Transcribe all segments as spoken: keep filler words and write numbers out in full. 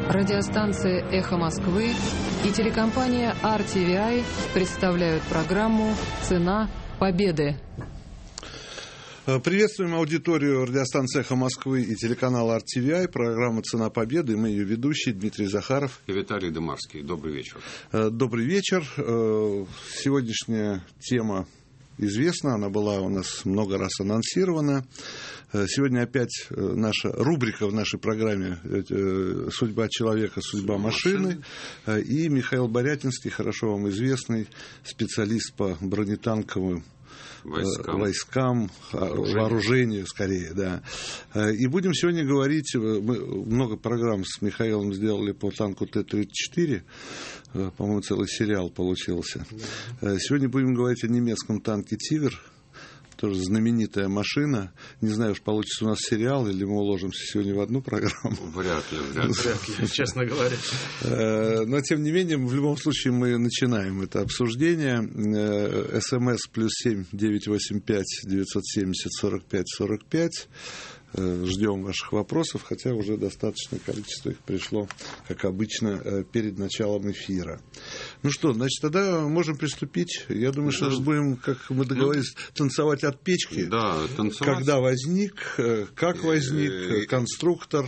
Радиостанция «Эхо Москвы» и телекомпания ар ти ви ай представляют программу «Цена победы». Приветствуем аудиторию радиостанции «Эхо Москвы» и телеканала ар ти ви ай. Программа «Цена победы». Мы ее ведущие Дмитрий Захаров и Виталий Дымарский. Добрый вечер. Добрый вечер. Сегодняшняя тема известна, она была у нас много раз анонсирована. Сегодня опять наша рубрика в нашей программе «Судьба человека, судьба машины». И Михаил Борятинский, хорошо вам известный специалист по бронетанковым войскам, войскам вооружению. вооружению, скорее, да. И будем сегодня говорить, мы много программ с Михаилом сделали по танку Т тридцать четыре, по-моему, целый сериал получился. Да. Сегодня будем говорить о немецком танке «Тигр», тоже знаменитая машина. Не знаю, уж получится у нас сериал, или мы уложимся сегодня в одну программу. Вряд ли, вряд ли, вряд ли честно говоря. Но, тем не менее, в любом случае мы начинаем это обсуждение. СМС плюс семь девятьсот восемьдесят пять девятьсот семьдесят сорок пять сорок пять. Ждем ваших вопросов, хотя уже достаточное количество их пришло, как обычно, перед началом эфира. Ну что, значит, тогда можем приступить. Я думаю, что да. будем, как мы договорились, танцевать от печки. Да, танцевать. Когда возник, как возник, конструктор,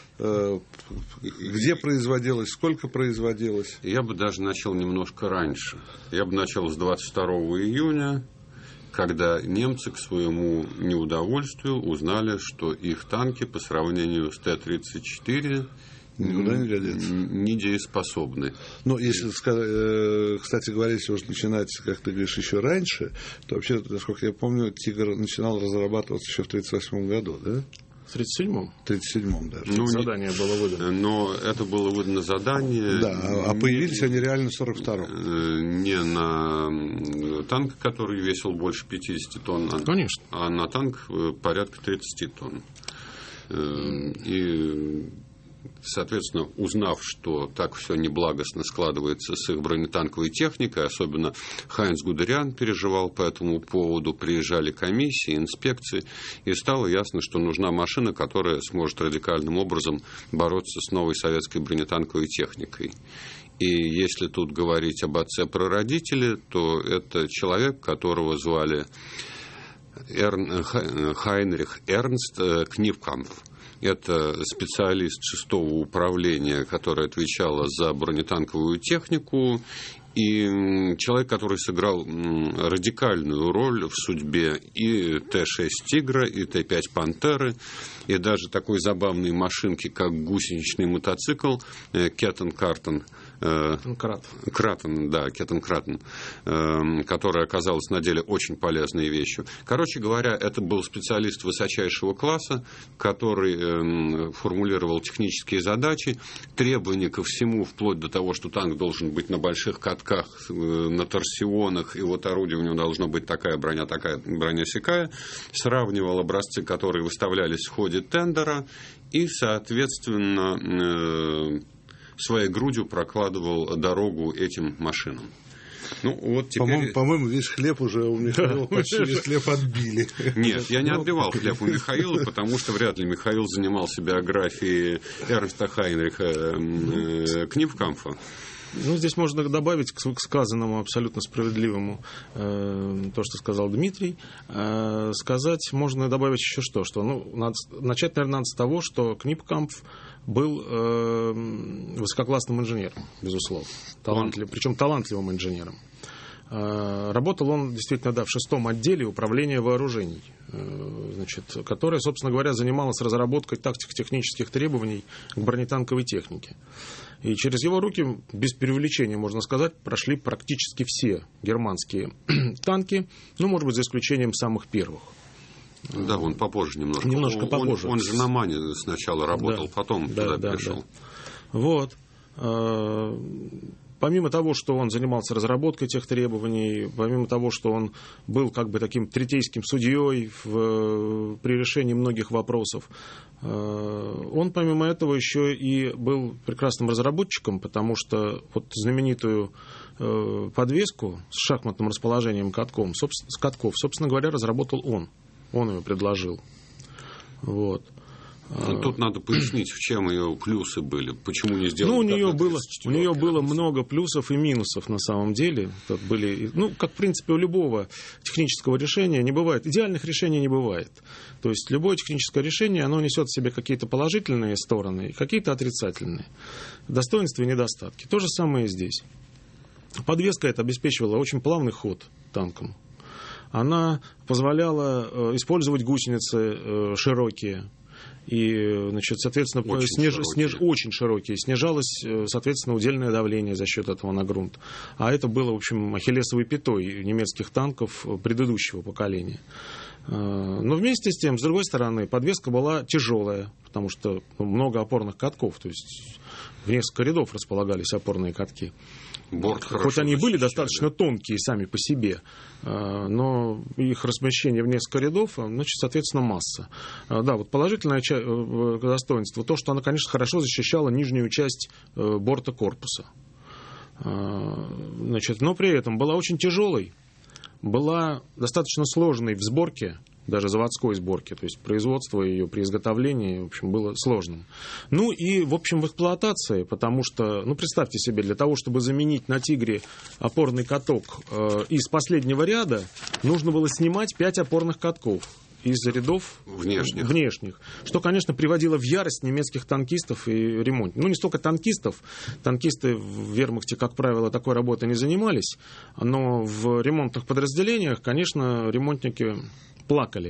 где производилось, сколько производилось. Я бы даже начал немножко раньше. Я бы начал с двадцать второго июня. Когда немцы к своему неудовольствию узнали, что их танки по сравнению с Т тридцать четыре никуда не годятся, недееспособны. Но если, кстати говоря, если уж начинать, как ты говоришь, еще раньше, то вообще, насколько я помню, «Тигр» начинал разрабатываться еще в тридцать восьмом году, да? В тридцать седьмом? В тридцать седьмом даже. Ну, задание было выдано. Но это было выдано задание. Да, а появились они реально в сорок втором. Не на танк, который весил больше пятьдесят тонн, Конечно. а на танк порядка тридцать тонн. И, соответственно, узнав, что так все неблагостно складывается с их бронетанковой техникой, особенно Хайнц Гудериан переживал по этому поводу, приезжали комиссии, инспекции, и стало ясно, что нужна машина, которая сможет радикальным образом бороться с новой советской бронетанковой техникой. И если тут говорить об отце-прародителе, то это человек, которого звали Эрн... Хайнрих Эрнст Книпкампф. Это специалист шестого управления, которое отвечало за бронетанковую технику, и человек, который сыграл радикальную роль в судьбе и Т шесть «Тигра», и Т пять «Пантеры», и даже такой забавной машинки, как гусеничный мотоцикл Кеттен-Картен. Кратен. Кратен, да, Кеттен-Кратен, которая оказалась на деле очень полезной вещью. Короче говоря, это был специалист высочайшего класса, который формулировал технические задачи, требования ко всему, вплоть до того, что танк должен быть на больших катках, на торсионах, и вот орудие у него должно быть такая броня, такая броня сякая, сравнивал образцы, которые выставлялись в ходе тендера, и, соответственно, своей грудью прокладывал дорогу этим машинам. Ну, вот теперь... По-моему, по-моему, весь хлеб уже у Михаила, почти весь хлеб отбили. Нет, я не отбивал хлеб у Михаила, потому что вряд ли Михаил занимался биографией Эрнста Хайнриха Книпкампфа. Ну, здесь можно добавить к сказанному абсолютно справедливому э, то, что сказал Дмитрий. Э, сказать можно добавить еще что, что ну, надо, начать, наверное, надо с того, что Книпкампф был э, высококлассным инженером, безусловно, талантлив, причем талантливым инженером. Э, работал он действительно, да, в шестом отделе управления вооружений, э, значит, которое, собственно говоря, занималось разработкой тактико-технических требований к бронетанковой технике. И через его руки, без преувеличения, можно сказать, прошли практически все германские танки, ну, может быть, за исключением самых первых. Да, он попозже немножко. Немножко он, попозже. Он, он же на Мане сначала работал, да, потом да, туда да, пришел. Да. Вот. Помимо того, что он занимался разработкой тех требований, помимо того, что он был как бы таким третейским судьей в, при решении многих вопросов, он, помимо этого, еще и был прекрасным разработчиком, потому что вот знаменитую подвеску с шахматным расположением катком, с катков, собственно говоря, разработал он. Он ее предложил. Вот. Тут надо пояснить, в чем ее плюсы были, почему не сделали. Ну, у нее было, у нее было много плюсов и минусов на самом деле. Тут были, ну, как в принципе у любого технического решения не бывает, идеальных решений не бывает. То есть любое техническое решение, оно несет в себе какие-то положительные стороны и какие-то отрицательные. Достоинства и недостатки. То же самое и здесь. Подвеска эта обеспечивала очень плавный ход танком. Она позволяла использовать гусеницы широкие. И, значит, соответственно, очень, сниж, широкие. Сниж, очень широкие. Снижалось, соответственно, удельное давление за счет этого на грунт. А это было, в общем, ахиллесовой пятой немецких танков предыдущего поколения. Но вместе с тем, с другой стороны, подвеска была тяжелая, потому что много опорных катков, то есть в несколько рядов располагались опорные катки. Борт Хоть они были защищали. достаточно тонкие сами по себе, но их размещение в несколько рядов, значит, соответственно, масса. Да, вот положительное достоинство, то, что она, конечно, хорошо защищала нижнюю часть борта корпуса. Значит, но при этом была очень тяжелой, была достаточно сложной в сборке, даже заводской сборки, то есть производство ее при изготовлении, в общем, было сложным. Ну и, в общем, в эксплуатации, потому что, ну, представьте себе, для того, чтобы заменить на «Тигре» опорный каток э, из последнего ряда, нужно было снимать пять опорных катков из рядов внешних. внешних, что, конечно, приводило в ярость немецких танкистов и ремонтников. Ну, не столько танкистов. Танкисты в вермахте, как правило, такой работой не занимались, но в ремонтных подразделениях, конечно, ремонтники плакали,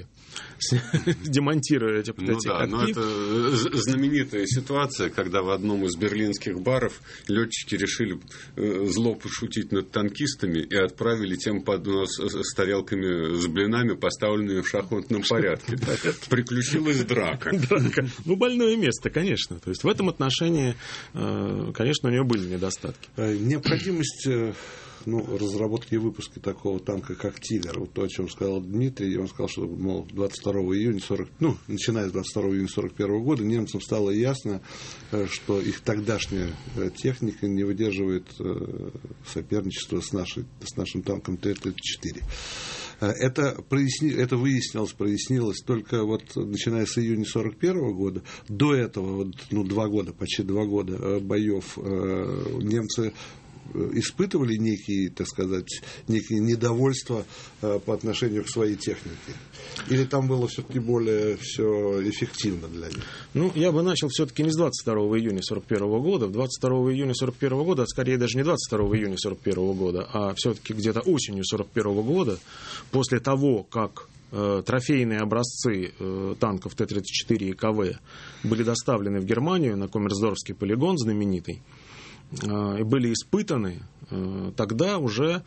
демонтируя эти, ну, эти да, катки. но это знаменитая ситуация, когда в одном из берлинских баров летчики решили зло пошутить над танкистами и отправили тем поднос с тарелками с блинами, поставленными в шахматном порядке. Приключилась драка. Драка. Ну, больное место, конечно. То есть в этом отношении, конечно, у нее были недостатки. Необходимость ну, разработки и выпуска такого танка, как «Тигр». Вот то, о чем сказал Дмитрий, он сказал, что, мол, двадцать второго июня сорок, ну, начиная с двадцать второго июня сорок первого года немцам стало ясно, что их тогдашняя техника не выдерживает соперничества с, нашей, с нашим танком Т тридцать четыре. Это, проясни, это выяснилось, прояснилось только вот начиная с июня сорок первого года. До этого, вот, ну, два года, почти два года боев немцы испытывали некие, так сказать, некие недовольства э, по отношению к своей технике? Или там было все-таки более все эффективно для них? Ну, я бы начал все-таки не с двадцать второго июня сорок первого года. двадцать второго июня сорок первого года, а скорее даже не двадцать второго июня сорок первого года, а все-таки где-то осенью сорок первого года, после того, как э, трофейные образцы э, танков Т тридцать четыре и К В были доставлены в Германию на Коммерсдорфский полигон знаменитый, и были испытаны, тогда уже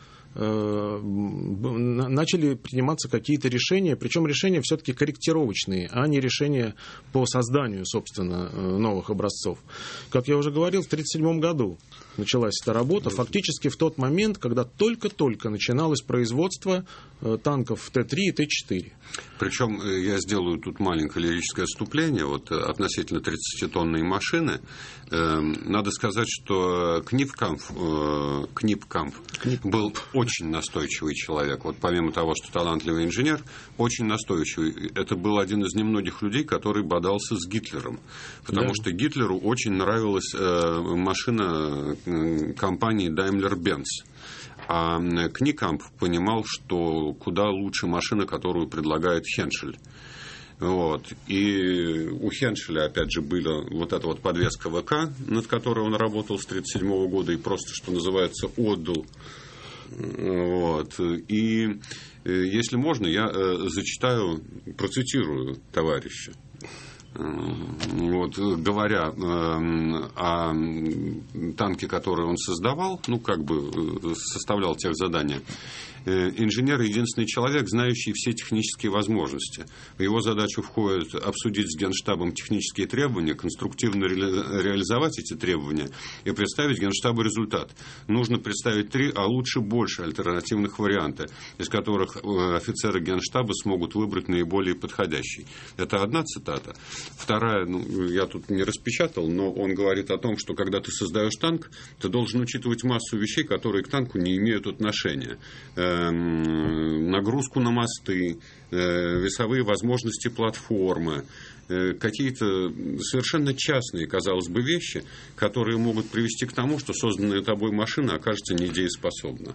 начали приниматься какие-то решения, причем решения все-таки корректировочные, а не решения по созданию, собственно, новых образцов. Как я уже говорил, в тысяча девятьсот тридцать седьмом году началась эта работа, фактически в тот момент, когда только-только начиналось производство танков Т три и Т четыре. Причем я сделаю тут маленькое лирическое отступление вот, относительно тридцатитонной машины. Надо сказать, что Книпкамп, Книпкамп был очень настойчивый человек. Вот помимо того, что талантливый инженер, очень настойчивый. Это был один из немногих людей, который бодался с Гитлером. Потому да. что Гитлеру очень нравилась машина компании Daimler-Benz. А Кникамп понимал, что куда лучше машина, которую предлагает Хеншель. Вот. И у Хеншеля, опять же, была вот эта вот подвеска ВК, над которой он работал с тысяча девятьсот тридцать седьмого года и просто, что называется, отдал. Вот. И, если можно, я зачитаю, процитирую товарища. Вот, говоря э, о танке, который он создавал, ну, как бы составлял техзадания, э, инженер – единственный человек, знающий все технические возможности. В его задачу входит обсудить с Генштабом технические требования, конструктивно ре- реализовать эти требования и представить Генштабу результат. Нужно представить три, а лучше больше альтернативных варианта, из которых э, офицеры Генштаба смогут выбрать наиболее подходящий. Это одна цитата. Вторая, ну, я тут не распечатал, но он говорит о том, что когда ты создаешь танк, ты должен учитывать массу вещей, которые к танку не имеют отношения. нагрузку на мосты, весовые возможности платформы, какие-то совершенно частные, казалось бы, вещи, которые могут привести к тому, что созданная тобой машина окажется недееспособна.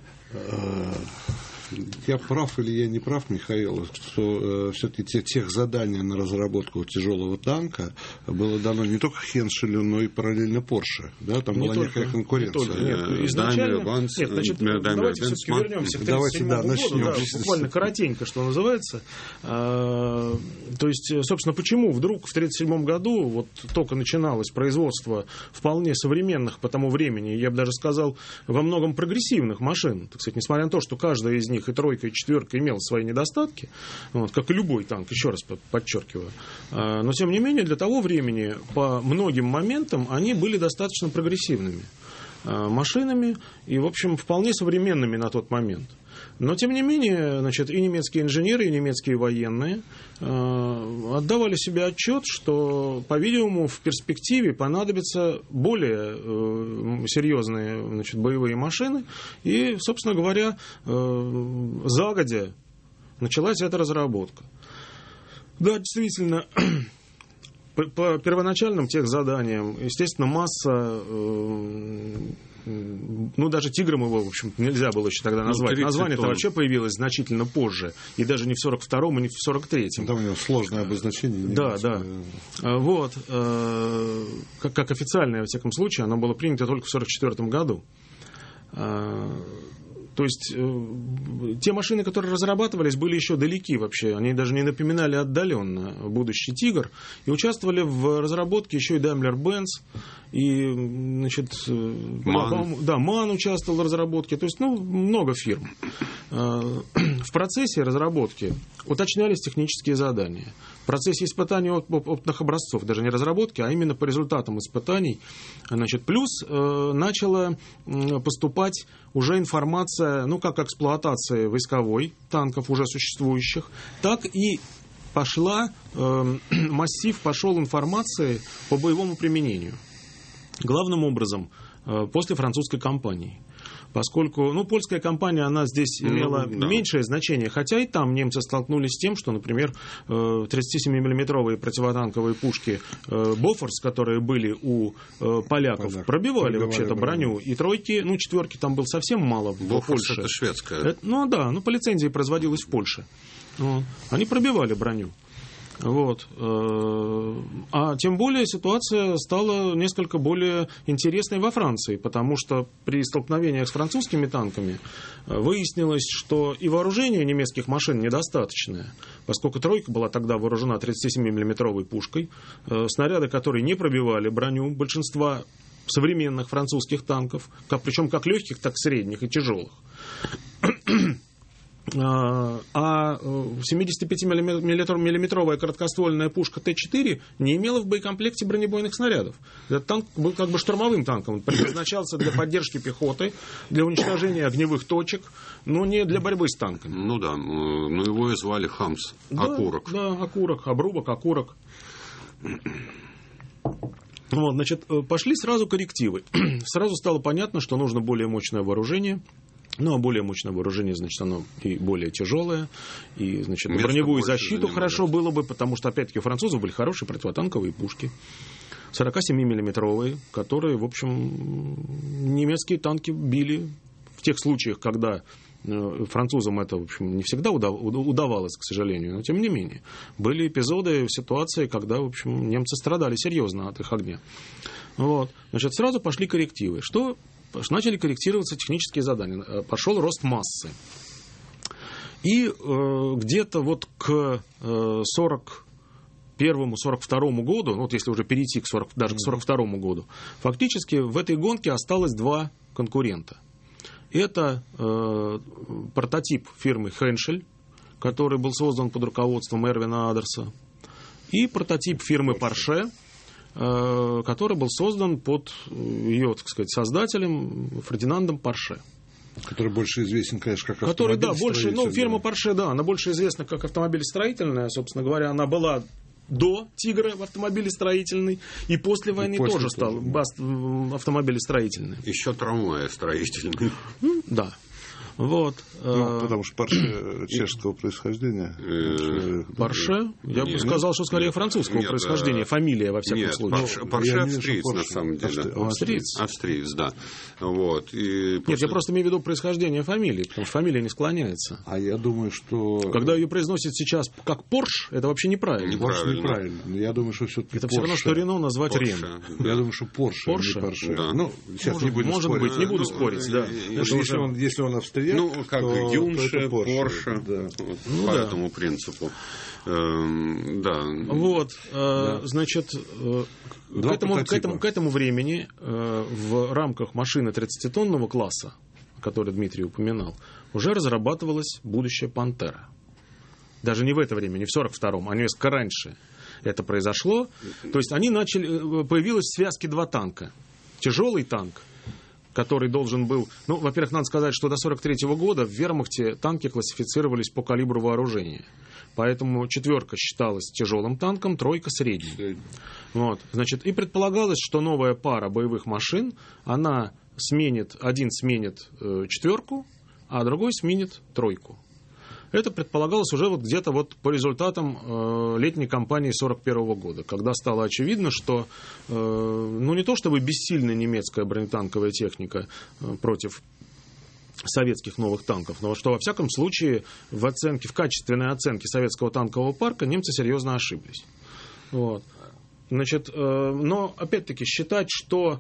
Я прав или я не прав, Михаил, что э, все-таки те, тех задания на разработку тяжелого танка было дано не только Хеншелю, но и параллельно Порше. Да? Там не была только, некая конкуренция. Не нет, изначально... Нет, значит, давайте все-таки вернемся к тридцать седьмому году. Начнем. Да, буквально коротенько, что называется. А, то есть, собственно, почему вдруг в тридцать седьмом году вот только начиналось производство вполне современных по тому времени, я бы даже сказал, во многом прогрессивных машин. Так сказать, несмотря на то, что каждая из них и тройка, и четверка имела свои недостатки, вот, как и любой танк, еще раз подчеркиваю. Но, тем не менее, для того времени по многим моментам они были достаточно прогрессивными машинами и, в общем, вполне современными на тот момент. Но, тем не менее, значит, и немецкие инженеры, и немецкие военные э, отдавали себе отчет, что, по-видимому, в перспективе понадобятся более э, серьезные, значит, боевые машины. И, собственно говоря, э, загодя началась эта разработка. Да, действительно, по первоначальным техзаданиям, естественно, масса... Э, ну, даже «Тигром» его, в общем, нельзя было еще тогда назвать. Ну, название-то вообще появилось значительно позже. И даже не в сорок втором, и не в сорок третьем. Там у него сложное обозначение. Да, да. Вот. Как, как официальное, во всяком случае, оно было принято только в сорок четвёртом году. То есть э, те машины, которые разрабатывались, были еще далеки вообще. Они даже не напоминали отдаленно будущий «Тигр». И участвовали в разработке еще и Daimler-Benz. И, значит, MAN. Да, MAN участвовал в разработке. То есть, ну, много фирм. Э, в процессе разработки уточнялись технические задания. В процессе испытаний оп- опытных образцов, даже не разработки, а именно по результатам испытаний, значит, плюс э, начала э, поступать уже информация, ну, как эксплуатация войсковой танков уже существующих, так и пошла, э, массив пошел информации по боевому применению. Главным образом, э, после французской кампании. Поскольку, ну, польская компания, она здесь имела ну, да. меньшее значение, хотя и там немцы столкнулись с тем, что, например, тридцатисемимиллиметровые противотанковые пушки «Бофорс», которые были у поляков, Поляк. пробивали вообще-то броню, и тройки, ну, четверки там было совсем мало в «Бофорс» Польше. Это шведская. Это, ну, да, ну, по лицензии производилось в Польше. Вот. Они пробивали броню. Вот. А тем более ситуация стала несколько более интересной во Франции, потому что при столкновениях с французскими танками выяснилось, что и вооружение немецких машин недостаточное, поскольку тройка была тогда вооружена тридцатисемимиллиметровой пушкой, снаряды, которые не пробивали броню большинства современных французских танков, как, причем как легких, так и средних и тяжелых. А семидесятипятимиллиметровая короткоствольная пушка Т четыре не имела в боекомплекте бронебойных снарядов. Этот танк был как бы штурмовым танком. Он предназначался для поддержки пехоты, для уничтожения огневых точек, но не для борьбы с танками. Ну да, но его и звали Хамс. Да, окурок. Да, окурок, обрубок, окурок. Вот, значит, пошли сразу коррективы. Сразу стало понятно, что нужно более мощное вооружение. Ну, а более мощное вооружение, значит, оно и более тяжелое, и, значит, на броневую защиту занимает. Хорошо было бы, потому что, опять-таки, у французов были хорошие противотанковые пушки, сорокасемимиллиметровые, которые, в общем, немецкие танки били в тех случаях, когда французам это, в общем, не всегда удавалось, к сожалению, но, тем не менее, были эпизоды, ситуации, когда, в общем, немцы страдали серьезно от их огня. Вот. Значит, сразу пошли коррективы. Что... Начали корректироваться технические задания. Пошел рост массы. И э, где-то вот к э, сорок первому сорок второму году, ну, вот если уже перейти к сорок, даже к сорок второму году, фактически в этой гонке осталось два конкурента. Это э, прототип фирмы Henschel, который был создан под руководством Эрвина Адерса, и прототип фирмы Porsche, который был создан под ее, так сказать, создателем Фердинандом Порше. Который больше известен, конечно, как который, автомобиль да, больше, ну, фирма Порше, да, она больше известна как автомобилестроительная, собственно говоря, она была до «Тигра» в автомобилестроительной, и после войны и после тоже стала автомобилестроительной. Еще трамвая строительная. Да. Вот. Ну, потому что Порше чешского происхождения. Порше? Я бы сказал, что скорее французского Нет, происхождения. Фамилия, во всяком нет, случае. Порше австриец, на самом деле. Австриец? Австриец, да. Вот. И Нет, после... я просто имею в виду происхождение фамилии, потому что фамилия не склоняется. А я думаю, что... Когда ее произносят сейчас как Порш, это вообще неправильно. Порш неправильно. Но я думаю, что все-таки это все равно, что Рено назвать Порше, Рен. Да. Я думаю, что Порше, Порше? не Порше. Да. Ну, сейчас может, не будем может спорить. быть, не буду Ну, спорить, да. Потому что если, он, если он австрияк, ну, как то, Юнше, то это Порше. Порше, Да. вот, ну, по да. этому принципу. Эм, да. Вот, э, Да. значит, э, к, этому, к, этому, к этому времени э, в рамках машины тридцатитонного класса, который Дмитрий упоминал, уже разрабатывалась будущая «Пантера». Даже не в это время, не в сорок втором, а несколько раньше это произошло. То есть они начали, появилась в связке два танка. Тяжелый танк, который должен был... Ну, во-первых, надо сказать, что до сорок третьего года в вермахте танки классифицировались по калибру вооружения. Поэтому четверка считалась тяжелым танком, тройка средней. Вот. Значит, и предполагалось, что новая пара боевых машин, она сменит, один сменит э, четверку, а другой сменит тройку. Это предполагалось уже вот где-то вот по результатам э, летней кампании сорок первого года, когда стало очевидно, что э, ну не то чтобы бессильная немецкая бронетанковая техника э, против советских новых танков, но что во всяком случае в оценке, в качественной оценке советского танкового парка немцы серьезно ошиблись. Вот. Значит, э, но опять-таки считать, что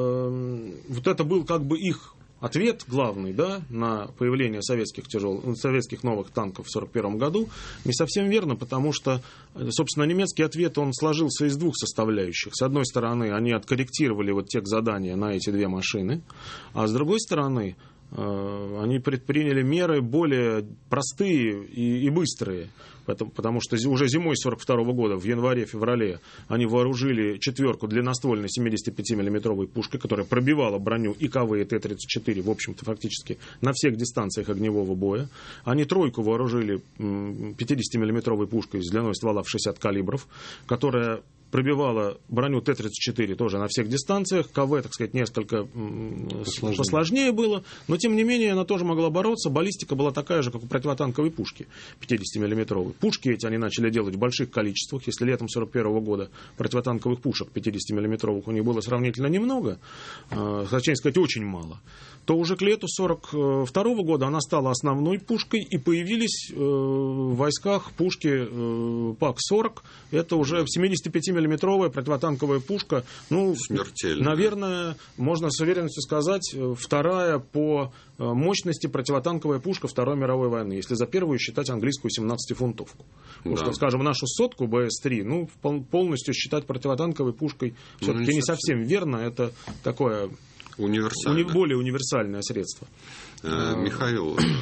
э, вот это был как бы их ответ главный, да, на появление советских, тяжел... советских новых танков в сорок первом году, не совсем верно, потому что, собственно, немецкий ответ, он сложился из двух составляющих. С одной стороны, они откорректировали вот техзадания на эти две машины, а с другой стороны, они предприняли меры более простые и, и быстрые, потому, потому что уже зимой сорок второго года, в январе-феврале, они вооружили четверку длинноствольной семидесятипятимиллиметровой пушкой, которая пробивала броню и КВ, и Т тридцать четыре, в общем-то, фактически на всех дистанциях огневого боя. Они тройку вооружили пятидесятимиллиметровой пушкой с длиной ствола в шестьдесят калибров, которая пробивала броню Т тридцать четыре тоже на всех дистанциях. КВ, так сказать, несколько посложнее. посложнее было, но тем не менее она тоже могла бороться. Баллистика была такая же, как у противотанковой пушки пятидесятимиллиметровой. Пушки эти они начали делать в больших количествах. Если летом сорок первого года противотанковых пушек пятидесятимиллиметровых у них было сравнительно немного, хотя сказать очень мало, то уже к лету сорок второго года она стала основной пушкой, и появились в войсках пушки ПАК сорок. Это уже семидесятипятимиллиметровая противотанковая пушка. Ну, смертельная. Наверное, можно с уверенностью сказать, вторая по мощности противотанковая пушка Второй мировой войны, если за первую считать английскую семнадцатифунтовку. Потому да. что, скажем, нашу сотку Б С три, ну, полностью считать противотанковой пушкой все-таки ну, не совсем верно. Это такое... Универсальное. Уни- более универсальное средство. Э, Михаил, э,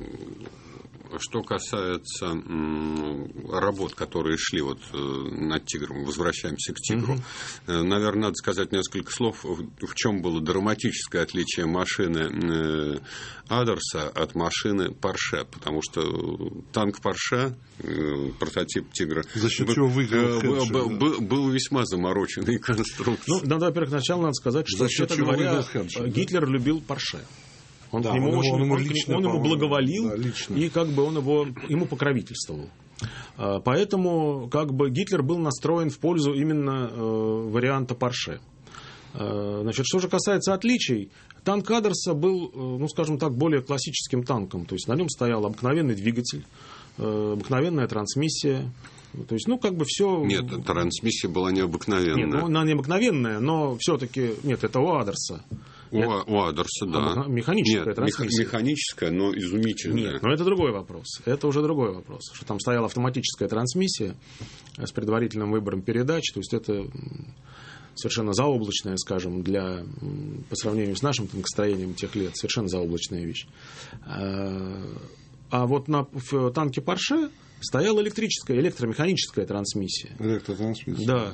что касается м, работ, которые шли вот, э, над «Тигром», возвращаемся к «Тигру», uh-huh. э, наверное, надо сказать несколько слов, в, в чем было драматическое отличие машины э, Адерса от машины Порше, потому что танк Порше, э, прототип «Тигра», за счет чего выиграл был, был, был, был весьма замороченный конструкцией. Ну, надо, во-первых, сначала надо сказать, что, вообще-то говоря, Гитлер любил Порше. Он, да, к нему он, очень, он, ему, лично, он ему благоволил, да, и как бы он его, ему покровительствовал. Поэтому как бы Гитлер был настроен в пользу именно э, варианта Порше. Значит, что же касается отличий, танк Адерса был, ну, скажем так, более классическим танком. То есть на нем стоял обыкновенный двигатель, э, обыкновенная трансмиссия. То есть, ну, как бы все... Нет, трансмиссия была необыкновенная. Нет, ну, она необыкновенная, но все-таки... Нет, это у Адерса. У, это... у Адерса, да. Механическая Нет, трансмиссия. Механическая, но изумительная. Нет, но это другой вопрос. Это уже другой вопрос. Что там стояла автоматическая трансмиссия с предварительным выбором передач. То есть, это совершенно заоблачная, скажем, для, по сравнению с нашим танкостроением тех лет, совершенно заоблачная вещь. А вот на, в танке Порше стояла электрическая, электромеханическая трансмиссия. Электротрансмиссия. Да.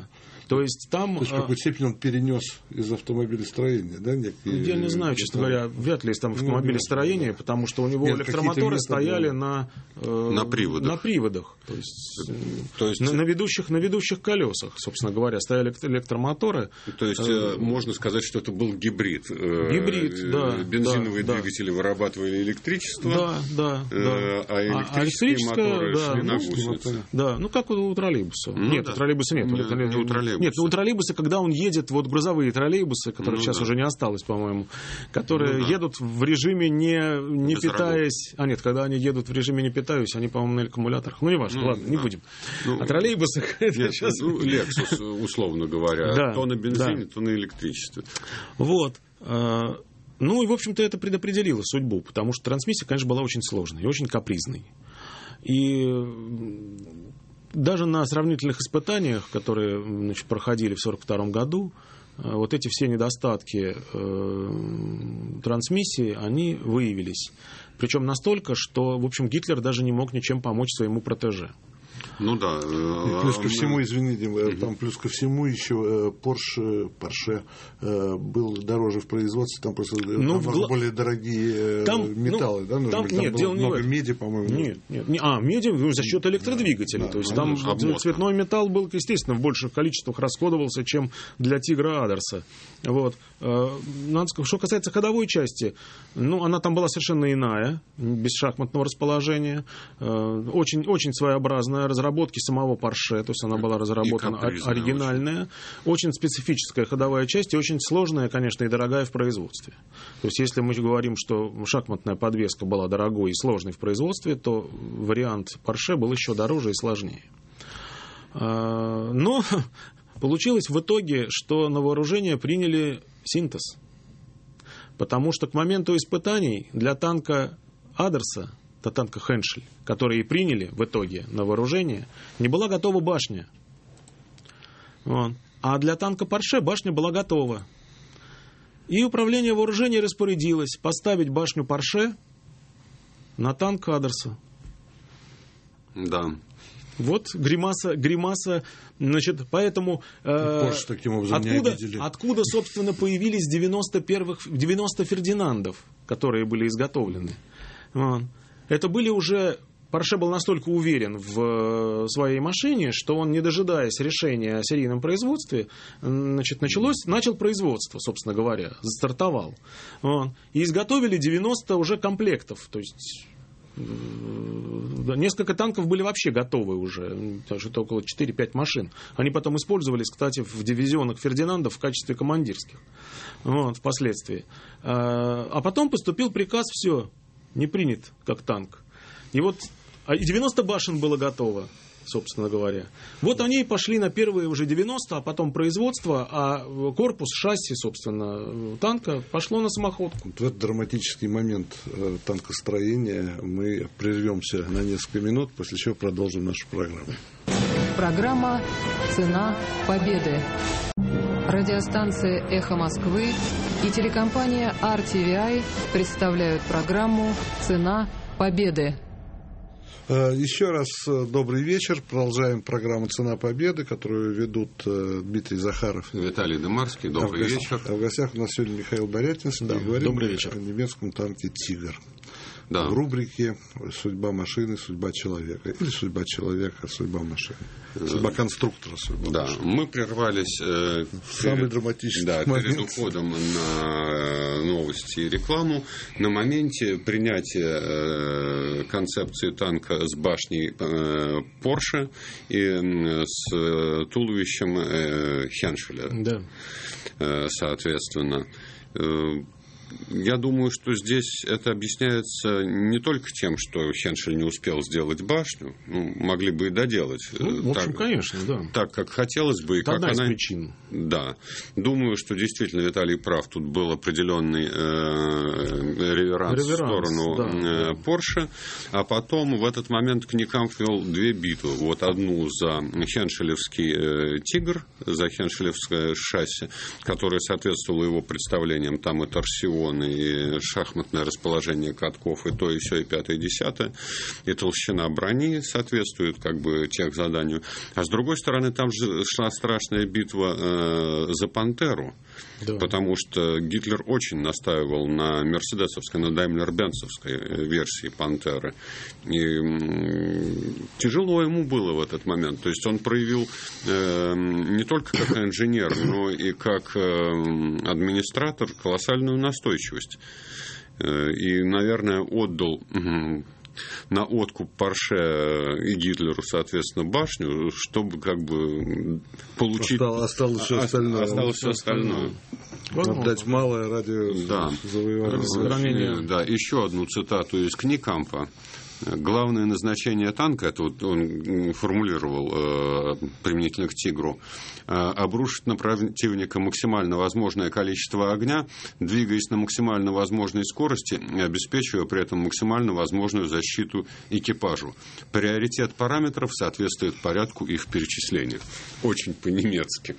То есть там... То есть в какой-то степени он перенес из автомобилестроения, да? Некие... Я не знаю, честно говоря, вряд ли есть там автомобилестроение, да. Потому что у него Нет, электромоторы стояли на, э, на приводах. На приводах. То есть, То есть... На, на, ведущих, на ведущих колесах, собственно говоря, стояли электромоторы. То есть э, можно сказать, что это был гибрид. Гибрид, э, да. Бензиновые да, двигатели да. вырабатывали электричество, да, да, э, да. а электрические а моторы да, шли ну, на гусеницы. Да, ну как у троллейбуса. Ну, нет, да. у троллейбуса нет. Нет, не у троллейбуса. Нет, у троллейбуса, когда он едет, вот грузовые троллейбусы, которых ну, сейчас да. уже не осталось, по-моему, которые ну, да. едут в режиме не, не питаясь... А нет, когда они едут в режиме не питаясь, они, по-моему, на аккумуляторах. Ну, не важно, ну, ладно, да. не будем. Ну, о троллейбусах... Нет, сейчас... ну, Lexus, условно говоря, да, то на бензине, да. то на электричестве. Вот. Ну, и, в общем-то, это предопределило судьбу, потому что трансмиссия, конечно, была очень сложной и очень капризной. И даже на сравнительных испытаниях, которые, значит, проходили в сорок втором году, вот эти все недостатки э, трансмиссии, они выявились. Причем настолько, что, в общем, Гитлер даже не мог ничем помочь своему протеже. Ну да. И плюс ко всему, извините, там плюс ко всему еще Porsche, Porsche был дороже в производстве, там просто ну, там гла... более дорогие там, металлы, ну, да? Нужно, там, там нет, было дело много не меди, по-моему. Нет, нет, не, а, меди ну, за счет электродвигателей. Да, то есть да, там обмотка. Цветной металл был, естественно, в больших количествах расходовался, чем для Тигра Адерса. Вот. Надо сказать, что касается ходовой части, ну, она там была совершенно иная, без шахматного расположения, очень, очень своеобразная, разработки самого Porsche, то есть она была разработана оригинальная, очень. очень специфическая ходовая часть и очень сложная, конечно, и дорогая в производстве. То есть если мы говорим, что шахматная подвеска была дорогой и сложной в производстве, то вариант Porsche был еще дороже и сложнее. Но получилось в итоге, что на вооружение приняли синтез. Потому что к моменту испытаний для танка Адерса, до танка Хеншель, которые приняли в итоге на вооружение, не была готова башня. Вот. А для танка Porsche башня была готова. И управление вооружения распорядилось поставить башню Porsche на танк Адерса. Да. Вот гримаса, гримаса, значит, поэтому э, таким образом откуда, не откуда, собственно, появились девяносто первых, девяносто Фердинандов, которые были изготовлены. Вот. Это были уже... Porsche был настолько уверен в своей машине, что он, не дожидаясь решения о серийном производстве, значит, началось, начал производство, собственно говоря, стартовал. Вот. И изготовили девяносто уже комплектов, то есть... Несколько танков были вообще готовы уже, что-то около четыре-пять машин. Они потом использовались, кстати, в дивизионах Фердинандов в качестве командирских, вот, впоследствии. А потом поступил приказ, все, не принят как танк. И вот девяносто башен было готово, собственно говоря. Вот они и пошли на первые уже девяносто, а потом производство, а корпус, шасси, собственно, танка пошло на самоходку. В этот драматический момент танкостроения мы прервемся на несколько минут, после чего продолжим нашу программу. Программа «Цена победы». Радиостанция «Эхо Москвы» и телекомпания ар ти ви ай представляют программу «Цена победы». Еще раз добрый вечер. Продолжаем программу «Цена победы», которую ведут Дмитрий Захаров и Виталий Дымарский. Добрый а в вечер. А в гостях у нас сегодня Михаил Борятинский. Да, и говорим добрый вечер. О немецком танке «Тигр». Да. В рубрике «Судьба машины, судьба человека». Или «Судьба человека, судьба машины». Судьба конструктора, судьба да. машины. Мы прервались э, в самый перед, драматический да, момент. перед уходом на новости и рекламу на моменте принятия э, концепции танка с башней э, Porsche и э, с туловищем э, Хеншеля. Да. Э, соответственно. Э, Я думаю, что здесь это объясняется не только тем, что Хеншель не успел сделать башню, ну, могли бы и доделать. Ну, в общем, так, конечно, да. Так, как хотелось бы. И это как одна из она... причин. Да. Думаю, что действительно Виталий прав. Тут был определенный э, реверанс, реверанс в сторону да, э, Porsche. А потом в этот момент Кникамп вел две битвы. Вот одну за хеншелевский э, «Тигр», за хеншелевское шасси, которое соответствовало его представлениям. Там и торсион, дивизионы, и шахматное расположение катков, и то, и все, и пятое, и десятое, и толщина брони соответствует как бы тех заданию. А с другой стороны, там же шла страшная битва э, за «Пантеру», да. Потому что Гитлер очень настаивал на мерседесовской, на даймлер-бенцевской версии «Пантеры». И м, тяжело ему было в этот момент. То есть он проявил э, не только как инженер, но и как э, администратор колоссальную настойчивость. Э, и, наверное, отдал... Э, на откуп Порше и Гитлеру, соответственно, башню, чтобы как бы получить... Осталось все остальное. Осталось все остальное. Отдать малое ради да. завоевания. Да, еще одну цитату из Кникампа. Главное назначение танка, это вот он формулировал э, применительно к «Тигру», э, обрушить на противника максимально возможное количество огня, двигаясь на максимально возможной скорости и обеспечивая при этом максимально возможную защиту экипажу. Приоритет параметров соответствует порядку их перечисления. Очень по-немецки.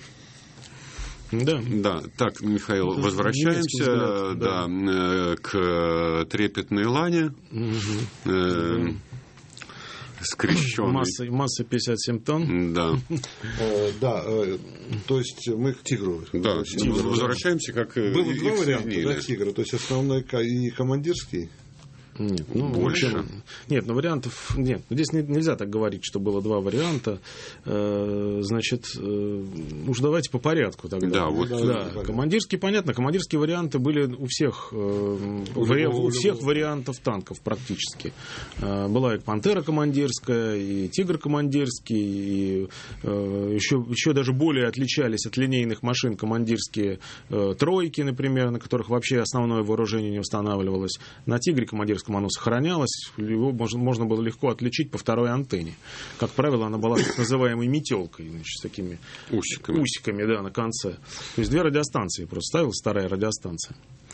Да. Да, так, Михаил, это возвращаемся взгляд, да. Да, к трепетной Лане. Угу. Э, скрещенной. Масса, масса пятьдесят семь тонн. Да. Э, да, э, то есть мы к «Тигру». Да, Тигру, возвращаемся как... Было два варианта, да, «Тигра», то есть основной и командирский. Нет, ну, больше. Общем, нет, ну вариантов нет. Здесь не, нельзя так говорить, что было два варианта. Э, значит, э, уж давайте по порядку тогда. Да, вот да. Да. Командирские, понятно, командирские варианты были у всех, э, у, вари... любого, у всех любого. вариантов танков практически. Э, была и «Пантера» командирская, и «Тигр» командирский, и э, еще, еще даже более отличались от линейных машин командирские э, «тройки», например, на которых вообще основное вооружение не устанавливалось. На «Тигре» командирском оно сохранялось, его можно, можно было легко отличить по второй антенне. Как правило, она была так называемой метелкой, значит, с такими усиками. усиками, да, на конце. То есть две радиостанции просто ставилась, вторая радиостанция.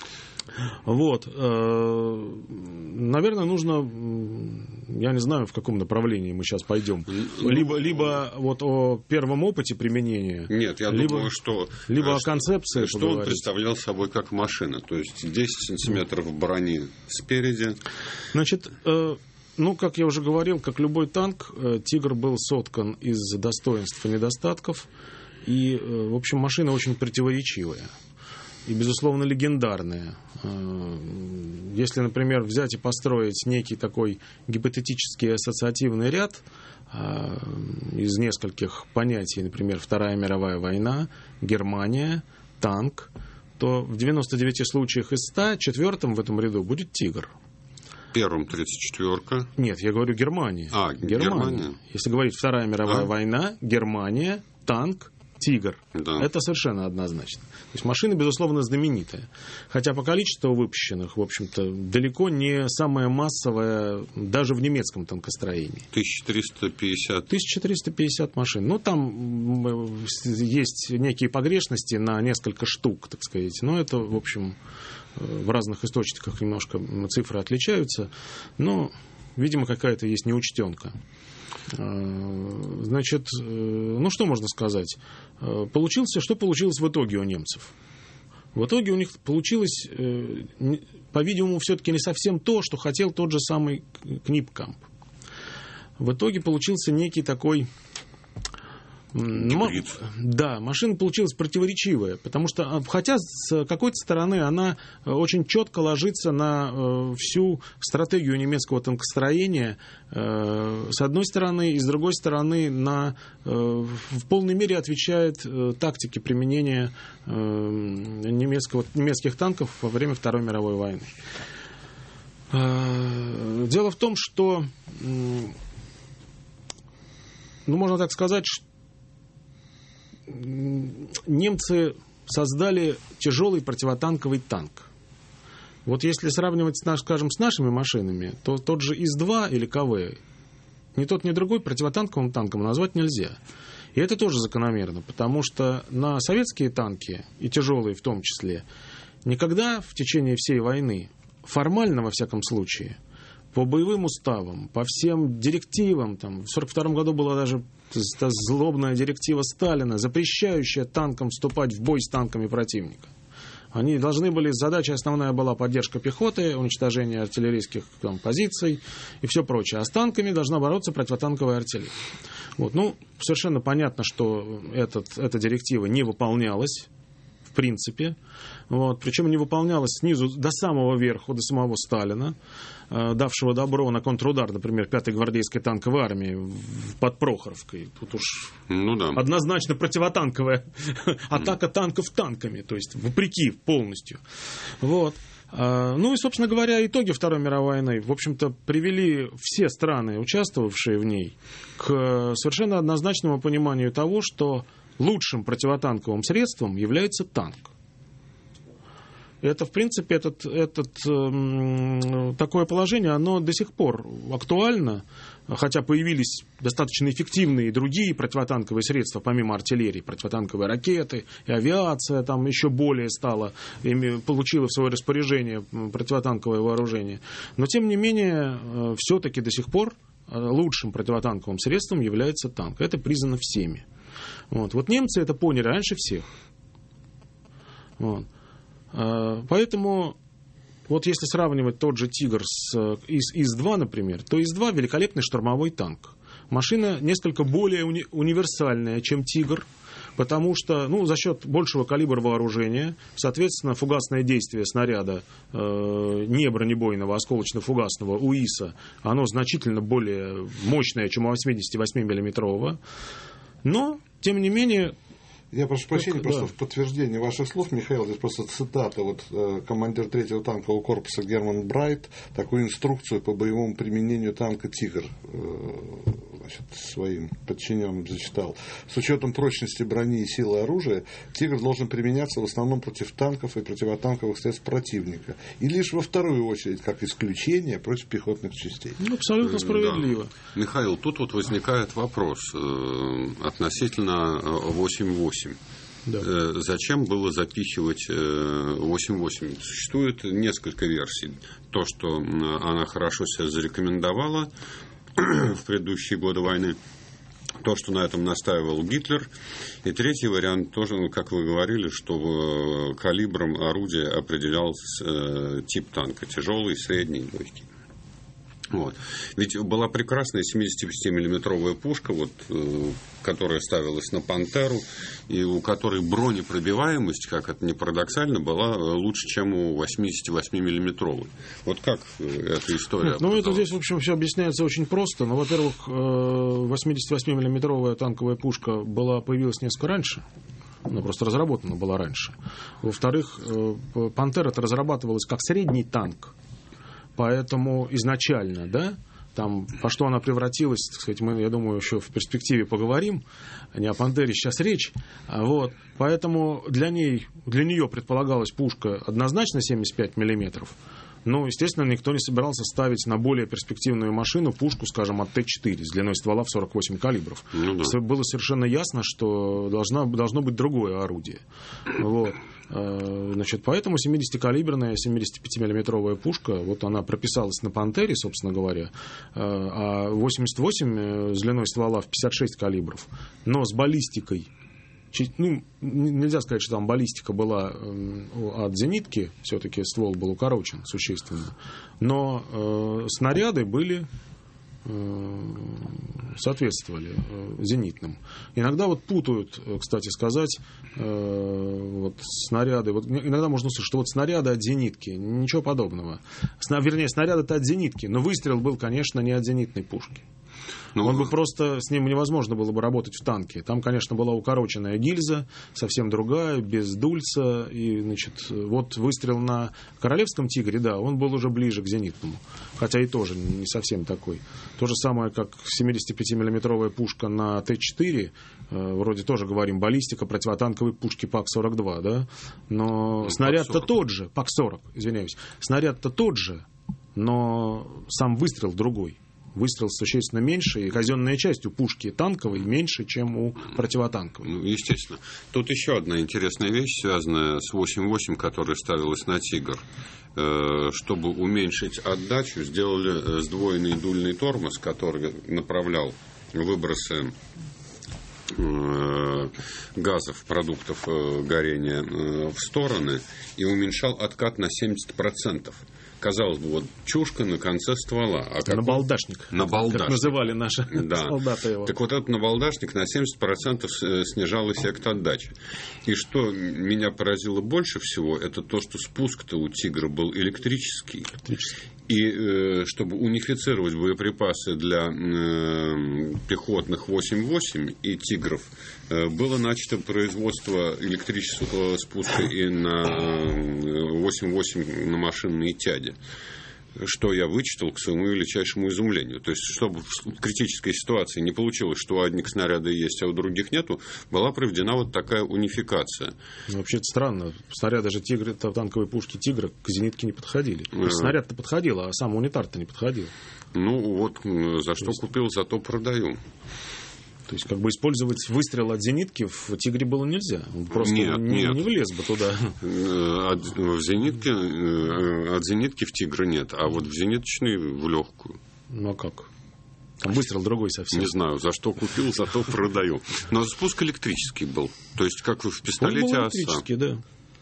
Вот. Наверное, нужно, я не знаю, в каком направлении мы сейчас пойдем. Либо, либо вот о первом опыте применения. Нет, я либо, думаю, что... Либо что, о концепции Что поговорить. Он представлял собой как машина. То есть десять сантиметров брони спереди. Значит... Ну, как я уже говорил, как любой танк, «Тигр» был соткан из достоинств и недостатков. И, в общем, машина очень противоречивая. И, безусловно, легендарная. Если, например, взять и построить некий такой гипотетический ассоциативный ряд из нескольких понятий, например, Вторая мировая война, Германия, танк, то в девяноста девяти случаях из ста четвертым в этом ряду будет «Тигр». Первым тридцать четвёрка. Нет, я говорю Германия. А, Германия. Германия. Если говорить Вторая мировая а? война, Германия, танк, «Тигр». Да. Это совершенно однозначно. То есть машина, безусловно, знаменитая. Хотя по количеству выпущенных, в общем-то, далеко не самая массовая даже в немецком танкостроении. тысяча триста пятьдесят. тысяча триста пятьдесят машин. Ну, там есть некие погрешности на несколько штук, так сказать. Но это, в общем, в разных источниках немножко цифры отличаются. Но, видимо, какая-то есть неучтенка. Значит, ну что можно сказать? Получился, что получилось в итоге у немцев? В итоге у них получилось, по-видимому, все-таки не совсем то, что хотел тот же самый Книпкамп. В итоге получился некий такой... Гибрид. Да, машина получилась противоречивая, потому что, хотя с какой-то стороны она очень четко ложится на всю стратегию немецкого танкостроения, с одной стороны, и с другой стороны на, в полной мере отвечает тактике применения немецкого, немецких танков во время Второй мировой войны. Дело в том, что, ну, можно так сказать, что немцы создали тяжелый противотанковый танк. Вот если сравнивать, скажем, с нашими машинами, то тот же ИС-два или КВ, ни тот, ни другой противотанковым танком назвать нельзя. И это тоже закономерно, потому что на советские танки, и тяжелые в том числе, никогда в течение всей войны, формально во всяком случае, по боевым уставам, по всем директивам, там, в сорок втором году была даже та злобная директива Сталина, запрещающая танкам вступать в бой с танками противника. Они должны были, задача основная была поддержка пехоты, уничтожение артиллерийских там, позиций и все прочее. А с танками должна бороться противотанковая артиллерия. Вот. Ну, совершенно понятно, что этот, эта директива не выполнялась, в принципе. Вот. Причем не выполнялась снизу до самого верху, до самого Сталина, давшего добро на контрудар, например, пятой гвардейской танковой армии под Прохоровкой. Тут уж ну, да. однозначно противотанковая атака танков танками, то есть вопреки полностью. Вот. Ну и, собственно говоря, итоги Второй мировой войны, в общем-то, привели все страны, участвовавшие в ней, к совершенно однозначному пониманию того, что лучшим противотанковым средством является танк. Это, в принципе, этот, этот, э, такое положение, оно до сих пор актуально, хотя появились достаточно эффективные другие противотанковые средства, помимо артиллерии, противотанковые ракеты, и авиация там еще более стала, получила в свое распоряжение противотанковое вооружение. Но, тем не менее, э, все-таки до сих пор лучшим противотанковым средством является танк. Это признано всеми. Вот, вот немцы это поняли раньше всех. Вот. Поэтому, вот если сравнивать тот же «Тигр» с ИС-два, например, то ИС-два великолепный штурмовой танк. Машина несколько более уни- универсальная, чем «Тигр», потому что, ну, за счет большего калибра вооружения, соответственно, фугасное действие снаряда э, не бронебойного, а осколочно-фугасного у ИСа, оно значительно более мощное, чем у восемьдесят восемь миллиметрового. Но, тем не менее... Я прошу прощения, как, просто да. в подтверждение ваших слов, Михаил, здесь просто цитата. Вот э, командир третьего танкового корпуса Герман Брайт такую инструкцию по боевому применению танка «Тигр» э, значит, своим подчиненным зачитал. С учетом прочности брони и силы оружия, «Тигр» должен применяться в основном против танков и противотанковых средств противника. И лишь во вторую очередь, как исключение, против пехотных частей. Ну, абсолютно справедливо. Да. Михаил, тут вот возникает вопрос э, относительно восемь восемь. Да. Зачем было запихивать восемь восемь? Существует несколько версий. То, что она хорошо себя зарекомендовала в предыдущие годы войны, то, что на этом настаивал Гитлер. И третий вариант тоже, ну, как вы говорили, что калибром орудия определялся тип танка: тяжелый, средний, легкий. Вот. Ведь была прекрасная семидесятипятимиллиметровая пушка, вот, которая ставилась на «Пантеру», и у которой бронепробиваемость, как это ни парадоксально, была лучше, чем у восьмидесятивосьмимиллиметровой. Вот как эта история? Нет, ну, это здесь, в общем, все объясняется очень просто. Ну, во-первых, восьмидесятивосьмимиллиметровая танковая пушка была, появилась несколько раньше. Она просто разработана была раньше. Во-вторых, «Пантера»-то разрабатывалась как средний танк. Поэтому изначально, да, там, во что она превратилась, так сказать, мы, я думаю, еще в перспективе поговорим, не о «Пантере» сейчас речь. Вот. Поэтому для, ней, для нее предполагалась пушка однозначно семьдесят пять миллиметров. Но, естественно, никто не собирался ставить на более перспективную машину пушку, скажем, от Т четыре с длиной ствола в сорок восемь калибров. Ну, да. Было совершенно ясно, что должна, должно быть другое орудие. Вот. Значит, поэтому семидесятикалиберная, семидесятипятимиллиметровая пушка, вот она прописалась на «Пантере», собственно говоря, а восемьдесят восемь с длиной ствола в пятьдесят шесть калибров, но с баллистикой. Ну, нельзя сказать, что там баллистика была от зенитки, все-таки ствол был укорочен существенно, но э, снаряды были, э, соответствовали э, зенитным. Иногда вот путают, кстати сказать, э, вот снаряды, вот иногда можно услышать, что вот снаряды от зенитки, ничего подобного. Сна, вернее, снаряды-то от зенитки, но выстрел был, конечно, не от зенитной пушки. Ну, он бы просто, с ним невозможно было бы работать в танке. Там, конечно, была укороченная гильза, совсем другая, без дульца. И, значит, вот выстрел на королевском «Тигре», да, он был уже ближе к зенитному. Хотя и тоже не совсем такой. То же самое, как семидесятипятимиллиметровая пушка на Т четыре. Вроде тоже говорим, баллистика противотанковой пушки Пак сорок два, да? Но ну, снаряд-то тот же, Пак сорок, извиняюсь. Снаряд-то тот же, но сам выстрел другой. Выстрел существенно меньше, и казенная часть у пушки танковой меньше, чем у противотанковой. Ну, естественно. Тут еще одна интересная вещь, связанная с восемь восемь, которая ставилась на «Тигр». Чтобы уменьшить отдачу, сделали сдвоенный дульный тормоз, который направлял выбросы газов, продуктов горения в стороны и уменьшал откат на семьдесят процентов. Казалось бы, вот чушка на конце ствола. А как набалдашник. Набалдашник. Как называли наши да. солдаты его. Так вот этот набалдашник на семьдесят процентов снижал эффект отдачи. И что меня поразило больше всего, это то, что спуск-то у «Тигра» был электрический. Электрический. И э, чтобы унифицировать боеприпасы для э, пехотных восемь восемь и «Тигров», э, было начато производство электрического спуска и на восемь восемь на машинные «Тяди». Что я вычитал к своему величайшему изумлению. То есть, чтобы в критической ситуации не получилось, что у одних снаряды есть, а у других нету, была проведена вот такая унификация. Ну, вообще это странно. Снаряды же «Тигры», танковые пушки «Тигра» к зенитке не подходили. То есть, снаряд-то подходил, а сам унитар-то не подходил. Ну, вот за что есть... купил, зато продаю. То есть, как бы использовать выстрел от зенитки в «Тигре» было нельзя. Он просто нет, не, нет. не влез бы туда. От, в зенитке, от зенитки в «Тигра» нет, а вот в зениточной в легкую. Ну, а как? Там выстрел другой совсем. Не знаю, за что купил, зато продаю. Но спуск электрический был. То есть, как в пистолете Он был электрический, «Оса». Да.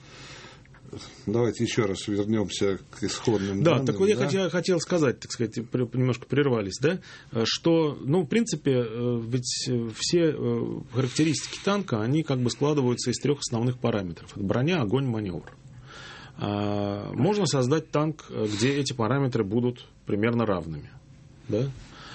Давайте еще раз вернемся к исходным да, данным. Так вот я да? хотел, хотел сказать, так сказать, немножко прервались, да, что, ну, в принципе, ведь все характеристики танка, они как бы складываются из трех основных параметров. Это броня, огонь, маневр. Можно создать танк, где эти параметры будут примерно равными, да?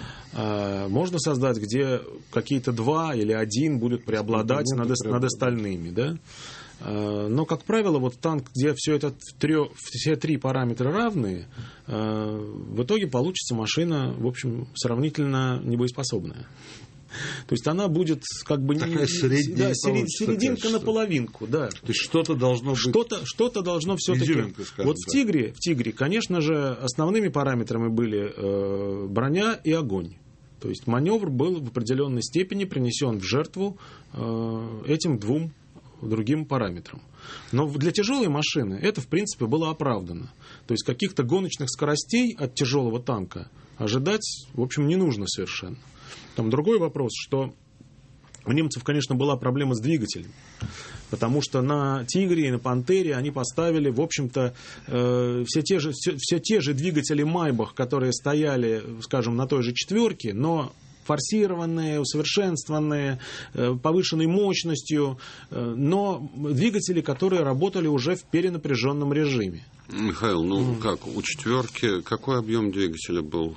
Можно создать, где какие-то два или один будут преобладать над, над остальными, да? Но, как правило, вот танк, где все, это, все три параметра равные, в итоге получится машина, в общем, сравнительно небоеспособная. То есть она будет как бы такая средняя, да, серединка на половинку, да. То есть что-то должно быть. Что-то, что-то должно все-таки. Вот в Тигре, в Тигре, конечно же, основными параметрами были э, броня и огонь. То есть маневр был в определенной степени принесен в жертву э, этим двум другим параметрам. Но для тяжелой машины это, в принципе, было оправдано. То есть каких-то гоночных скоростей от тяжелого танка ожидать, в общем, не нужно совершенно. Там другой вопрос, что у немцев, конечно, была проблема с двигателем. Потому что на «Тигре» и на «Пантере» они поставили, в общем-то, э, все, те же, все, все те же двигатели «Майбах», которые стояли, скажем, на той же «четверке», но форсированные, усовершенствованные, повышенной мощностью, но двигатели, которые работали уже в перенапряженном режиме. Михаил, ну mm. как, у «четверки» какой объем двигателя был?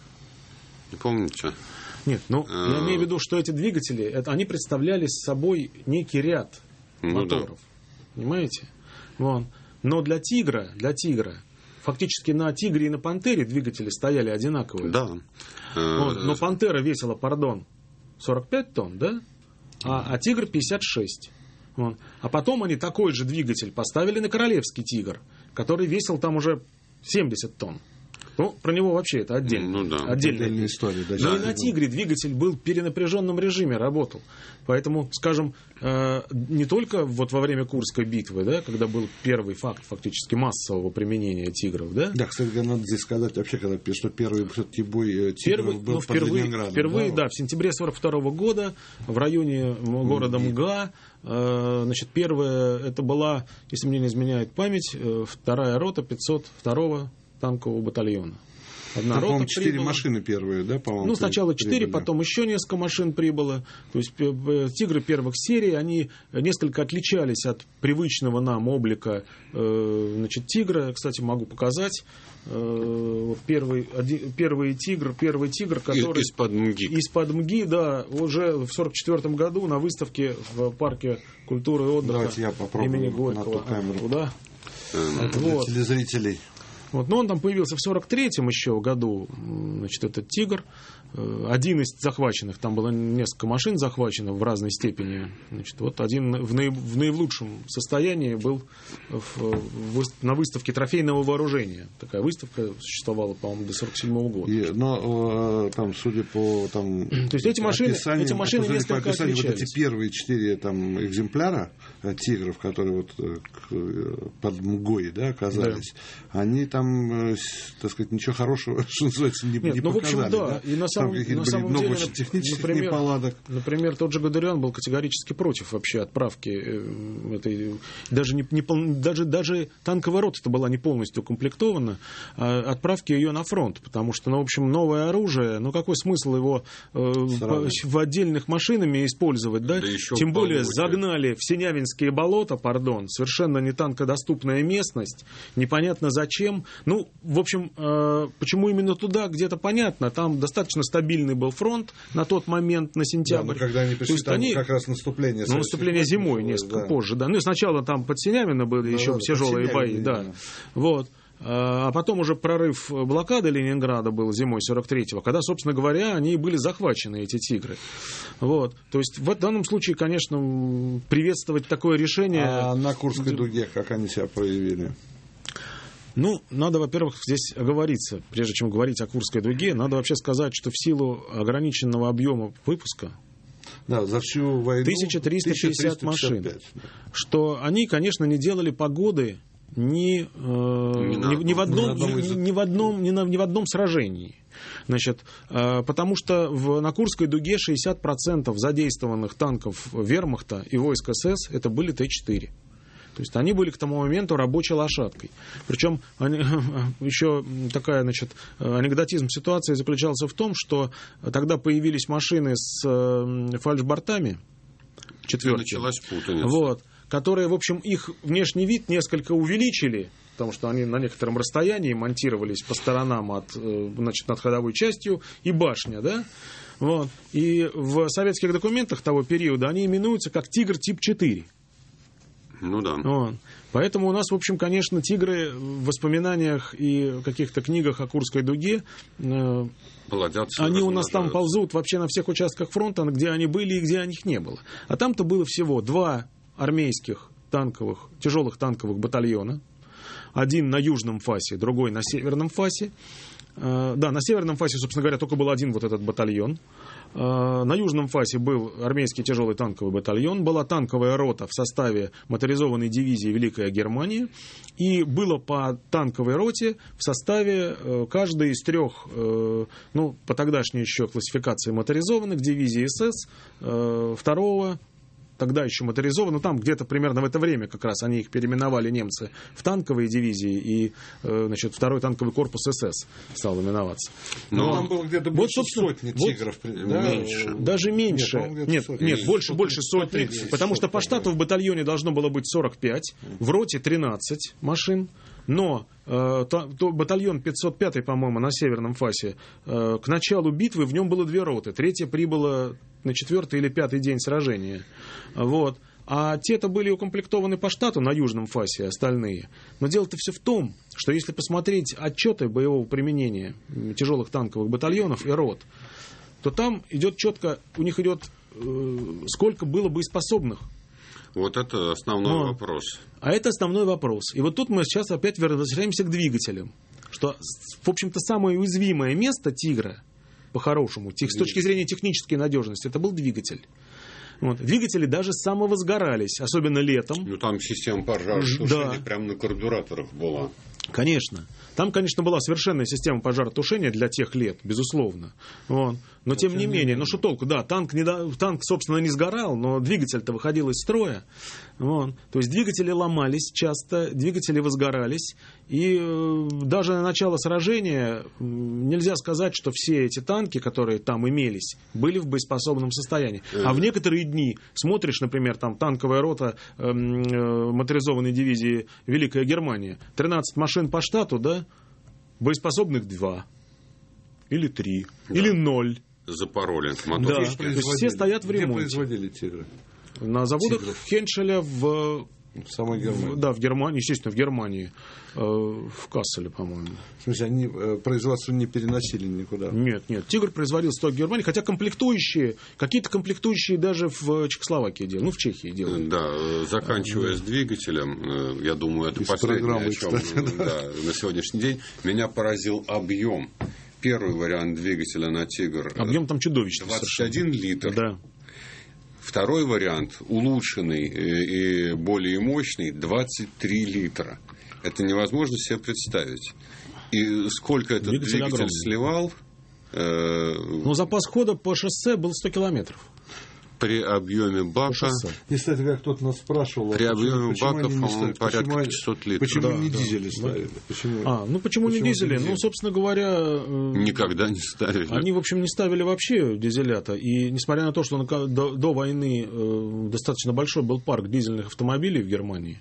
Не помните? Нет, ну, а... я имею в виду, что эти двигатели, это, они представляли собой некий ряд ну, моторов. Да. Понимаете? Вот. Но для «Тигра», для «Тигра», фактически на «Тигре» и на «Пантере» двигатели стояли одинаковые. Да. Вот, но «Пантера» весила, пардон, сорок пять тонн, да? А, а «Тигр» пятьдесят шесть. Вот. А потом они такой же двигатель поставили на «Королевский Тигр», который весил там уже семьдесят тонн. Ну, про него вообще это отдельно. Ну, да. Отдельная история. Да, но да, и на «Тигре» двигатель был в перенапряженном режиме, работал. Поэтому, скажем, э, не только вот во время Курской битвы, да, когда был первый факт фактически массового применения «Тигров», да? Да, кстати, надо здесь сказать вообще, когда, что первый все-таки бой «Тигров» первый, был ну, впервые, под Ленинградом. Впервые, да? да, в сентябре сорок второго года в районе города МГА, э, значит, первая, это была, если мне не изменяет память, э, вторая рота пятьсот второго танкового батальона. Одна рота четыре прибыла. Машины первые, да, по-моему? Ну, сначала четыре, потом еще несколько машин прибыло. То есть «Тигры» первых серий, они несколько отличались от привычного нам облика э, значит, «Тигра». Кстати, могу показать. Э, первый, один, первый «Тигр», первый «Тигр», который... Из-под МГИ. Из-под МГИ, да, уже в сорок четвёртом году на выставке в парке культуры и отдыха имени Горького. Да. Эм, для вот. Телезрителей. Вот, но он там появился в сорок третьем еще году, значит, этот «Тигр». Один из захваченных, там было несколько машин захвачено в разной степени. Значит, вот один в, наиб, в наилучшем состоянии был в, в, на выставке трофейного вооружения. Такая выставка существовала, по-моему, до сорок седьмого года. И, но там, судя по там, То есть эти машины, эти машины несколько по отличались. Вот эти первые четыре там, экземпляра «Тигров», которые вот под МГОИ, да, оказались, да. Они там, так сказать, ничего хорошего, что называется, не, Нет, не ну, показали. в общем, да. Да? И на самом, там какие-то на были самом много деле, очень технических например, неполадок. Например, тот же Гудериан был категорически против вообще отправки этой... Даже, не, не, даже, даже танковая рота была не полностью укомплектована, а отправки ее на фронт, потому что, ну, в общем, новое оружие, ну, какой смысл его э, в, в отдельных машинами использовать, да? Да еще Тем более полночи. загнали в Синявинские болота, пардон, совершенно не танкодоступная местность, непонятно зачем. Ну, в общем, э, почему именно туда, где-то понятно, там достаточно стабильный был фронт на тот момент, на сентябрь. Да, но когда они пришли, там они, как раз наступление. Ну, наступление зимой, несколько да. позже, да. Ну, и сначала там под Синявино были да, еще да, тяжелые бои, да. да. Вот. А потом уже прорыв блокады Ленинграда был зимой сорок третьего, когда, собственно говоря, они были захвачены, эти «Тигры». Вот. То есть в данном случае, конечно, приветствовать такое решение... А на Курской дуге как они себя проявили? Ну, надо, во-первых, здесь оговориться. Прежде чем говорить о Курской дуге, надо вообще сказать, что в силу ограниченного объема выпуска, да, за всю войну тысяча триста пятьдесят машин, что они, конечно, не делали погоды ни, э, ни, ни в одном, ни, ни в одном, ни, на, ни в одном сражении. Значит, э, потому что в, на Курской дуге шестьдесят процентов задействованных танков вермахта и войск СС это были Т четыре. То есть они были к тому моменту рабочей лошадкой. Причем они, еще такая, значит, анекдотизм ситуации заключался в том, что тогда появились машины с фальшбортами, четверки. Началась путаница. Вот, которые, в общем, их внешний вид несколько увеличили, потому что они на некотором расстоянии монтировались по сторонам от, значит, над ходовой частью и башня, да? Вот. И в советских документах того периода они именуются как «Тигр тип четыре». Ну да. Вот. Поэтому у нас, в общем, конечно, «Тигры» в воспоминаниях и каких-то книгах о Курской дуге, э, Плодятся, они у нас там ползут вообще на всех участках фронта, где они были и где их не было. А там-то было всего два армейских танковых, тяжелых танковых батальона. Один на южном фасе, другой на северном фасе. Э, да, на северном фасе, собственно говоря, только был один вот этот батальон. На южном фасе был армейский тяжелый танковый батальон, была танковая рота в составе моторизованной дивизии «Великая Германия», и было по танковой роте в составе каждой из трех, ну, по тогдашней еще классификации моторизованных дивизий СС, второго, тогда еще моторизованно, там где-то примерно в это время как раз они их переименовали, немцы, в танковые дивизии, и, значит, второй танковый корпус СС стал именоваться. Но, Но там было где-то больше вот, сотни вот, «Тигров». Да? Меньше. Даже меньше. Нет, нет, нет меньше. больше, больше сотни, тридцать, потому что по штату в батальоне должно было быть сорок пять, в роте тринадцать машин. Но э, то, то батальон пятьсот пятый, по-моему, на северном фасе, э, к началу битвы в нем было две роты. Третья прибыла на четвертый или пятый день сражения. Вот. А те-то были укомплектованы по штату на южном фасе, остальные. Но дело-то все в том, что если посмотреть отчеты боевого применения тяжелых танковых батальонов и рот, то там идет четко, у них идет э, сколько было боеспособных. Вот это основной Но, вопрос. А это основной вопрос. И вот тут мы сейчас опять возвращаемся к двигателям. Что, в общем-то, самое уязвимое место «Тигра», по-хорошему, с точки зрения технической надежности, это был двигатель. Вот. Двигатели даже самовозгорались, особенно летом. Ну, там система пожаротушения да. прямо на карбюраторах была. Конечно. Там, конечно, была совершенная система пожаротушения для тех лет, безусловно. Вот. Но, тем не менее, ну что толку? Да, танк, не до... танк, собственно, не сгорал, но двигатель-то выходил из строя. Вот. То есть двигатели ломались часто, двигатели возгорались. И э, даже на начало сражения э, нельзя сказать, что все эти танки, которые там имелись, были в боеспособном состоянии. А в некоторые дни смотришь, например, там танковая рота э, э, моторизованной дивизии «Великая Германия», тринадцать машин по штату, да, боеспособных два или три, да. или ноль. Запороли мотор. Да, то есть все стоят в ремонте. Где производили «Тигры»? На заводах Тигров. Хеншеля в... В самой Германии? В, да, в Германии, естественно, в Германии. Э, в Касселе, по-моему. В смысле, они э, производство не переносили никуда? Нет, нет. «Тигр» производился только в Германии, хотя комплектующие, какие-то комплектующие даже в Чехословакии делали, ну, в Чехии делали. Да, заканчивая с двигателем, я думаю, это последнее, о чем кстати, да. Да, на сегодняшний день, меня поразил объем. Первый вариант двигателя на «Тигр». Объем там чудовищный. двадцать один литр. Да. Второй вариант, улучшенный и более мощный, двадцать три литра. Это невозможно себе представить. И сколько этот двигатель, двигатель сливал? Э... Ну, запас хода по шоссе был сто километров. При объеме бака... И, кстати, как кто-то нас спрашивал... При объеме почему, бака, почему по-моему, порядка почему, пятьсот литров. Почему да, не да, дизели да. ставили? Почему, а, ну почему, почему не дизели? Ну, собственно говоря... Э, Никогда не ставили. Они, в общем, не ставили вообще дизелята. И несмотря на то, что до, до войны э, достаточно большой был парк дизельных автомобилей в Германии,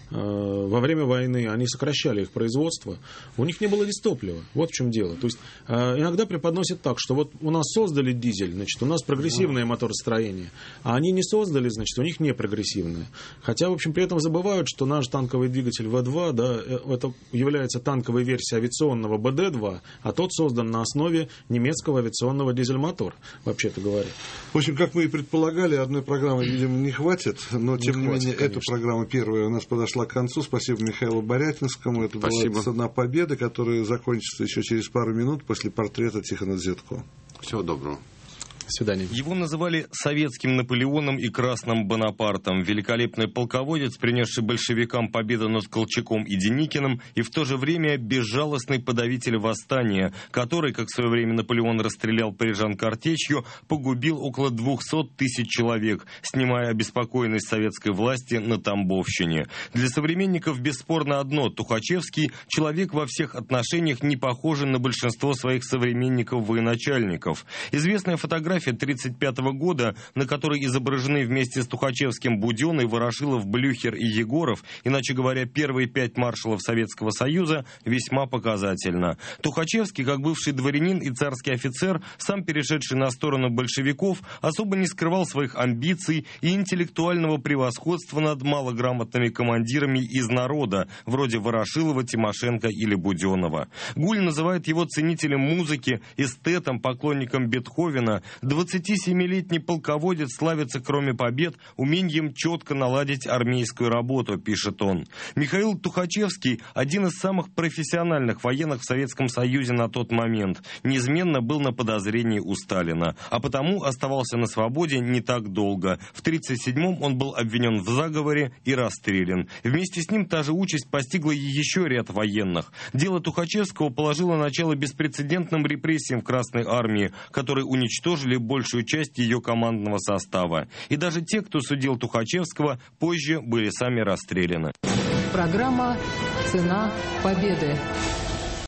во время войны они сокращали их производство, у них не было дистоплива. Вот в чем дело. То есть иногда преподносят так, что вот у нас создали дизель, значит, у нас прогрессивное моторостроение, а они не создали, значит, у них не прогрессивное. Хотя, в общем, при этом забывают, что наш танковый двигатель вэ два, да, это является танковой версией авиационного бэ дэ два, а тот создан на основе немецкого авиационного дизель-мотора, вообще-то говоря. В общем, как мы и предполагали, одной программы, видимо, не хватит, но, тем не, не менее, конечно. Эту программу первая у нас подошла к концу. Спасибо Михаилу Борятинскому. Это Спасибо. Была «Цена победы», которая закончится еще через пару минут после портрета Тихона Дзятко. Всего доброго. До свидания. Его называли советским Наполеоном и красным Бонапартом. Великолепный полководец, принесший большевикам победу над Колчаком и Деникиным, и в то же время безжалостный подавитель восстания, который, как в свое время Наполеон расстрелял парижан картечью, погубил около двухсот тысяч человек, снимая обеспокоенность советской власти на Тамбовщине. Для современников бесспорно одно: Тухачевский – человек во всех отношениях не похожий на большинство своих современников-военачальников. Известная фотография тысяча девятьсот тридцать пятого года, на которой изображены вместе с Тухачевским Буденный, Ворошилов, Блюхер и Егоров, иначе говоря, первые пять маршалов Советского Союза, весьма показательна. Тухачевский, как бывший дворянин и царский офицер, сам перешедший на сторону большевиков, особо не скрывал своих амбиций и интеллектуального превосходства над малограмотными командирами из народа, вроде Ворошилова, Тимошенко или Буденного. Гуль называет его ценителем музыки, эстетом, поклонником Бетховена. двадцатисемилетний полководец славится, кроме побед, умением четко наладить армейскую работу, пишет он. Михаил Тухачевский, один из самых профессиональных военных в Советском Союзе на тот момент, неизменно был на подозрении у Сталина, а потому оставался на свободе не так долго. В тридцать седьмом он был обвинен в заговоре и расстрелян. Вместе с ним та же участь постигла еще ряд военных. Дело Тухачевского положило начало беспрецедентным репрессиям в Красной армии, которые уничтожили большую часть ее командного состава. И даже те, кто судил Тухачевского, позже были сами расстреляны. Программа «Цена победы».